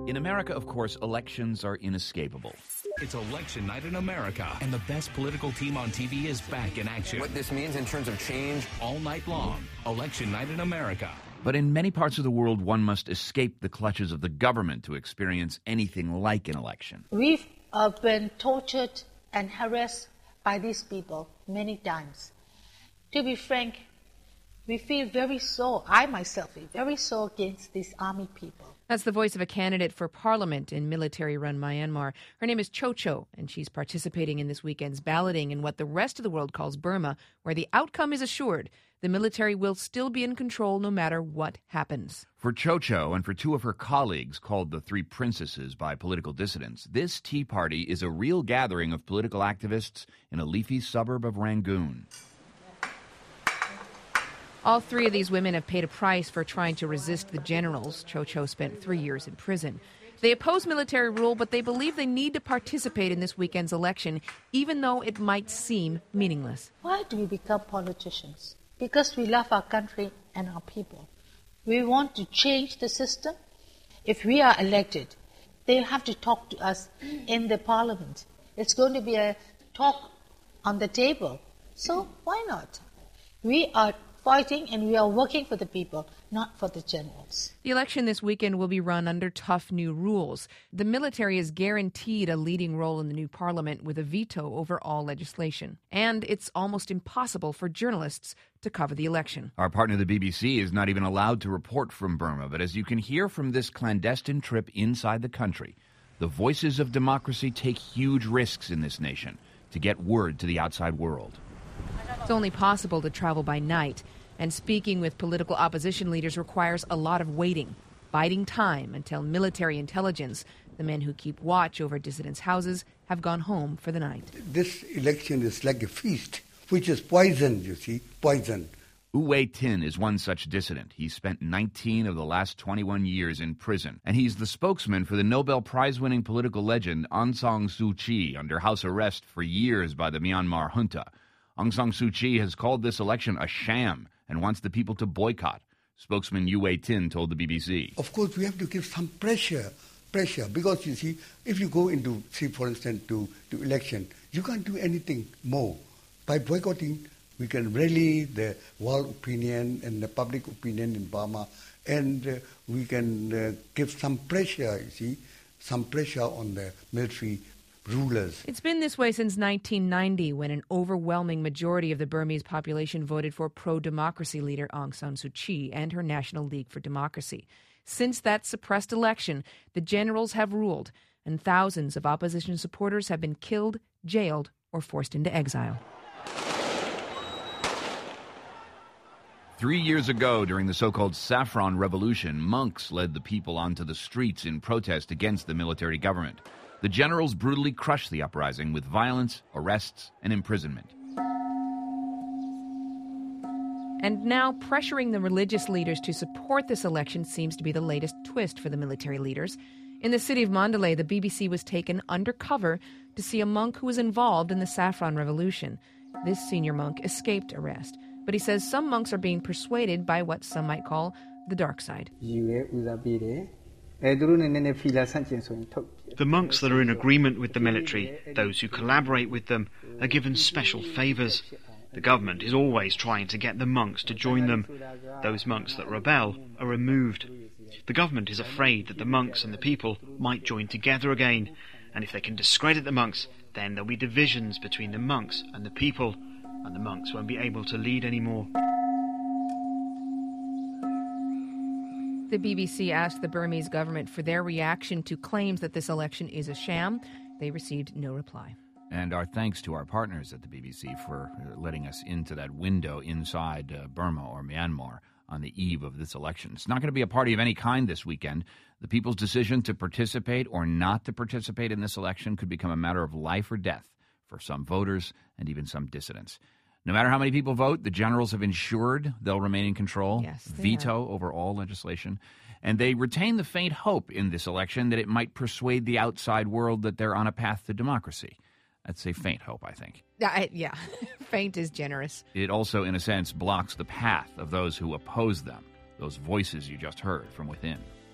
In America, of course, elections are inescapable. It's election night in America, and the best political team on TV is back in action. What this means in terms of change. All night long, election night in America. But in many parts of the world, one must escape the clutches of the government to experience anything like an election. We've been tortured and harassed by these people many times. To be frank, we feel very sore. I myself feel very sore against these army people. That's the voice of a candidate for parliament in military-run Myanmar. Her name is Cho Cho, and she's participating in this weekend's balloting in what the rest of the world calls Burma, where the outcome is assured. The military will still be in control no matter what happens. For Cho Cho and for two of her colleagues, called the Three Princesses by political dissidents, this Tea Party is a real gathering of political activists in a leafy suburb of Rangoon. All three of these women have paid a price for trying to resist the generals. Cho Cho spent 3 years in prison. They oppose military rule, but they believe they need to participate in this weekend's election, even though it might seem meaningless. Why do we become politicians? Because we love our country and our people. We want to change the system. If we are elected, they'll have to talk to us in the parliament. It's going to be a talk on the table. So why not? We are fighting and we are working for the people, not for the generals. The election this weekend will be run under tough new rules. The military is guaranteed a leading role in the new parliament with a veto over all legislation. And it's almost impossible for journalists to cover the election. Our partner, the BBC, is not even allowed to report from Burma, but as you can hear from this clandestine trip inside the country, the voices of democracy take huge risks in this nation to get word to the outside world. It's only possible to travel by night, and speaking with political opposition leaders requires a lot of waiting, biding time until military intelligence, the men who keep watch over dissidents' houses, have gone home for the night. This election is like a feast, which is poison, you see, poison. Wu Wei-tin is one such dissident. He spent 19 of the last 21 years in prison, and he's the spokesman for the Nobel Prize-winning political legend Aung San Suu Kyi, under house arrest for years by the Myanmar junta. Aung San Suu Kyi has called this election a sham and wants the people to boycott. Spokesman Wu Wei-tin told the BBC. Of course, we have to give some pressure, because, you see, if you go into, say, for instance, to election, you can't do anything more. By boycotting, we can rally the world opinion and the public opinion in Burma, and we can give some pressure, you see, some pressure on the military rulers. It's been this way since 1990, when an overwhelming majority of the Burmese population voted for pro-democracy leader Aung San Suu Kyi and her National League for Democracy. Since that suppressed election, the generals have ruled, and thousands of opposition supporters have been killed, jailed, or forced into exile. 3 years ago, during the so-called Saffron Revolution, monks led the people onto the streets in protest against the military government. The generals brutally crushed the uprising with violence, arrests, and imprisonment. And now pressuring the religious leaders to support this election seems to be the latest twist for the military leaders. In the city of Mandalay, the BBC was taken undercover to see a monk who was involved in the Saffron Revolution. This senior monk escaped arrest, but he says some monks are being persuaded by what some might call the dark side. The monks that are in agreement with the military, those who collaborate with them, are given special favours. The government is always trying to get the monks to join them. Those monks that rebel are removed. The government is afraid that the monks and the people might join together again, and if they can discredit the monks, then there'll be divisions between the monks and the people, and the monks won't be able to lead anymore. The BBC asked the Burmese government for their reaction to claims that this election is a sham. They received no reply. And our thanks to our partners at the BBC for letting us into that window inside Burma or Myanmar on the eve of this election. It's not going to be a party of any kind this weekend. The people's decision to participate or not to participate in this election could become a matter of life or death for some voters and even some dissidents. No matter how many people vote, the generals have ensured they'll remain in control, veto over all legislation, and they retain the faint hope in this election that it might persuade the outside world that they're on a path to democracy. That's a faint hope, I think. Yeah, faint is generous. It also, in a sense, blocks the path of those who oppose them, those voices you just heard from within.